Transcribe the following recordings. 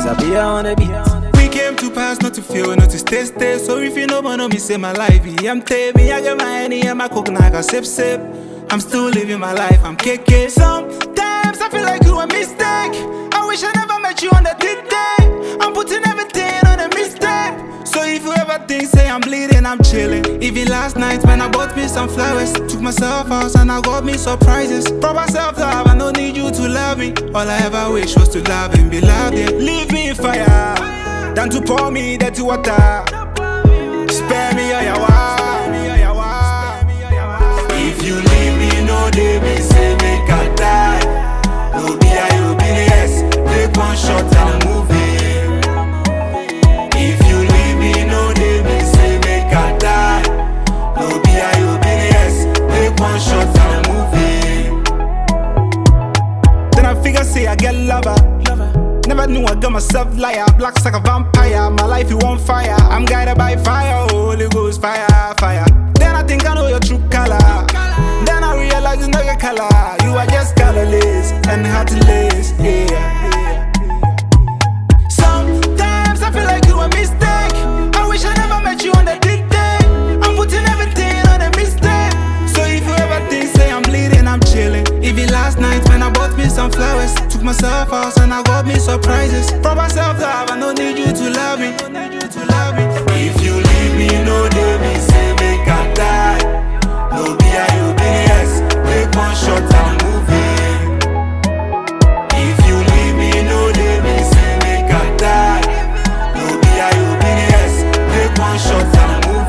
Disappear on the beat. We came to pass, not to feel, not to stay. So if you know, but know me, say my life. I'm me, I get my honey and my coke, I got sip. I'm still living my life, I'm KK. Sometimes I feel like you a mistake. I wish I never met you on the day. I'm putting everything on a mistake. So if you ever think, say I'm bleeding, I'm chilling. Even last night when I bought me some flowers, took myself out and I got me surprises. Proper self-love, I don't need you to love me. All I ever wish was to love and be loved. Yeah. Leave me in fire, than to pour me dirty water. Spare me all your wild. If you leave me, no day, me say make I die. No be I, you be the yes. Take one shot and move in. If you leave me, no day, me say make I die. No be I, you be the yes. Take one shot and move in. Then I figure, say I get lover. Never knew I got myself liar. Black like a vampire, my life you on fire. I'm guided by fire, Holy Ghost fire. Then I think I know your true color. Then I realize you know your color. You are just colorless and heartless, yeah. Sometimes I feel like you a mistake. I wish I never met you on the day. I'm putting everything on a mistake. So if you ever think, say I'm bleeding, I'm chilling. Even last night when I bought me some flowers, took myself out and I got me surprises. Proper self-love, I don't need you to love me. If you leave me, no day, me say make I die. No be I, you be the yes. Take one shot and move in. If you leave me, no day, me say make I die. No be I, you be the yes. Take one shot and move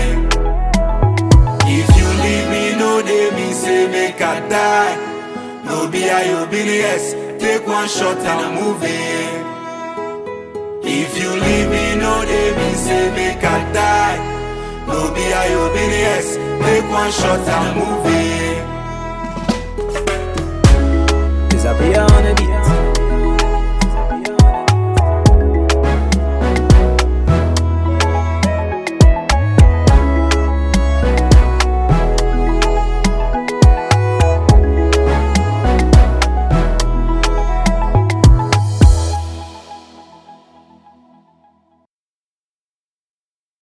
in. If you leave me, no day, me say make I die. No be I, you be the yes. Take one shot and move in. If you leave me, no day, me say make I die. No be I, you be the yes. Take one shot and move in. Disappear on the beat.